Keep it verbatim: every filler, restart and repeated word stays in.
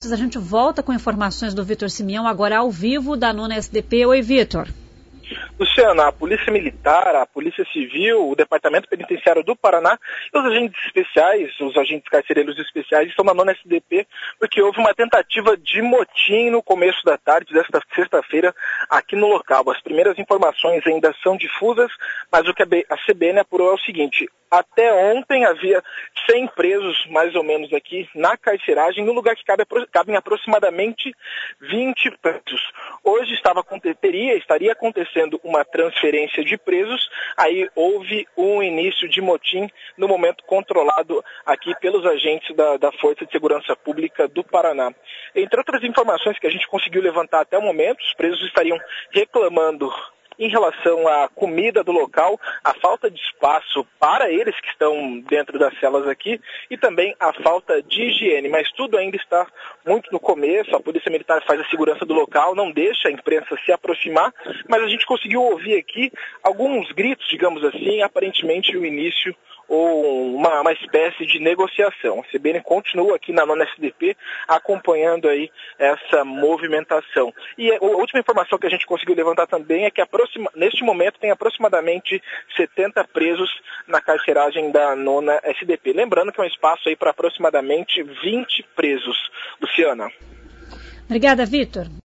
A gente volta com informações do Vitor Simeão, agora ao vivo, da nona S D P. Oi, Vitor. Luciana, a Polícia Militar, a Polícia Civil, o Departamento Penitenciário do Paraná e os agentes especiais, os agentes carcereiros especiais estão na nona S D P porque houve uma tentativa de motim no começo da tarde desta sexta-feira aqui no local. As primeiras informações ainda são difusas, mas o que a C B N apurou é o seguinte: até ontem havia cem presos, mais ou menos, aqui na carceragem, no lugar que cabe, cabem aproximadamente vinte presos. Hoje estava, teria, estaria acontecendo uma transferência de presos, aí houve um início de motim no momento controlado aqui pelos agentes da, da Força de Segurança Pública do Paraná. Entre outras informações que a gente conseguiu levantar até o momento, os presos estariam reclamando em relação à comida do local, a falta de espaço para eles que estão dentro das celas aqui e também a falta de higiene. Mas tudo ainda está muito no começo, a Polícia Militar faz a segurança do local, não deixa a imprensa se aproximar, mas a gente conseguiu ouvir aqui alguns gritos, digamos assim, aparentemente o início ou uma, uma espécie de negociação. A C B N continua aqui na nona S D P acompanhando aí essa movimentação. E a última informação que a gente conseguiu levantar também é que aproxima, neste momento tem aproximadamente setenta presos na carceragem da nona S D P. Lembrando que é um espaço aí para aproximadamente vinte presos. Luciana. Obrigada, Vitor.